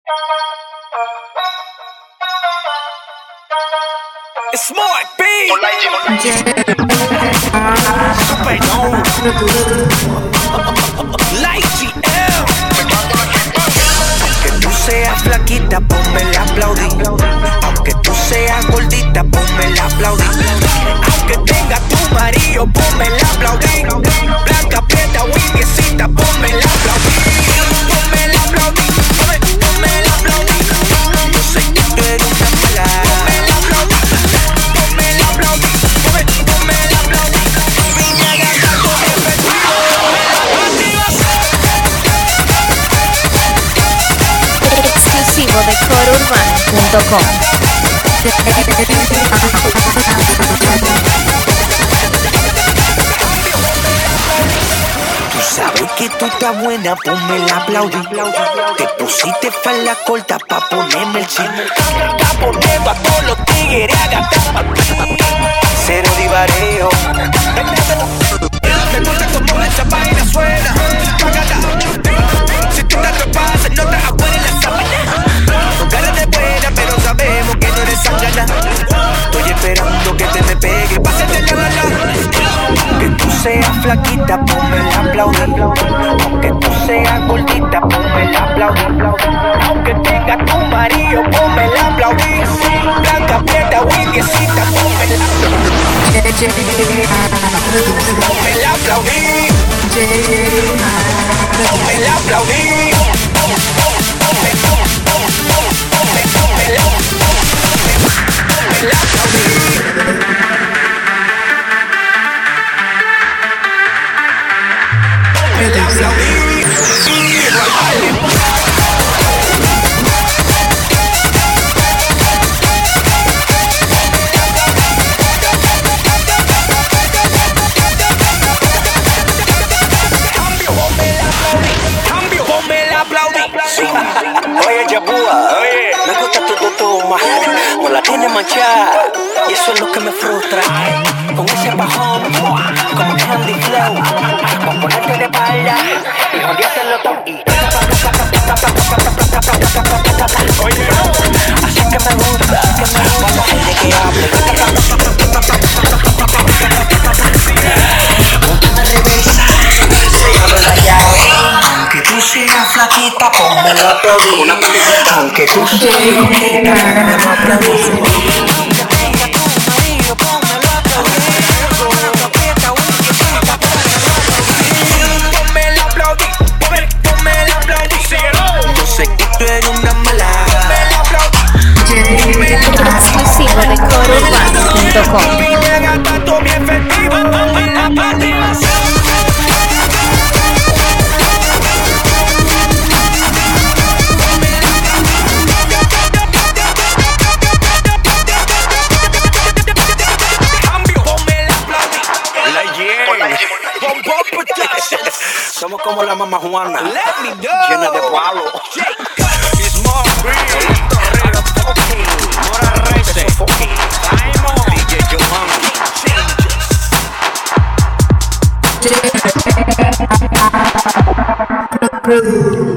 Smart B. Supernova. Light GM. Aunque tú seas flaquita, ponme la aplaudí. Aunque tú seas gordita, ponme la aplaudí. Aunque tenga tu marido, ponme la aplaudí. Blanca, prieta, winiecita, ponme la aplaudí. Ponme la aplaudí. Ponme la aplaudí. Yo sé que tú eres una mala. Ponme la aplaudí. Ponme la aplaudí. Ponme la aplaudí. Piña gata con efectivo. Exclusivo de corourbano.com. Tú sabes que tú estás buena, ponme la aplaudí. Te pusiste falda corta pa' ponerme el chin. Pa' ponerlo a todos los tigres a gastar. Cero divareo. Me gusta como esa vaina suena. Si tú te atrapas, no te afuera en la sábana. Con cara de buena, pero sabemos que no eres sangana. Estoy esperando que te me pegue, pásate la bala. Aunque tú seas flaquita, ponme la aplaudí. Aunque tú seas gordita, ponme la aplaudí. Aunque tenga tu marido, ponme la aplaudí. Blanca, prieta, winiecita, ponme la aplaudí. Ponme la aplaudí. Ponme la aplaudí. Oye, Yabúa, me gusta tu toma, no la tiene manchada, y eso es lo que me frustra. Con ese bajón, como Candy Flow, con ponerte de espalda y jodiártelo todo. Oye, así que me gusta, cuando gente que hable. Póntame reversa, se abre la llave. Aunque tú seas flaquita, ponme la aplaudí. Aunque tú seas gordita, ponme la aplaudí. Aunque tenga tu marido, ponme la aplaudí. Blanca, prieta, winiecita, ponme la aplaudí. Ponme la aplaudí. Yo sé que tú eres una mala. Ponme la aplaudí. Exclusivo de corourbano.com. Piña gata, todo mi efectivo. Ponme la aplaudí. Somos como la mamá Juana, llena de palo. DJ Johan.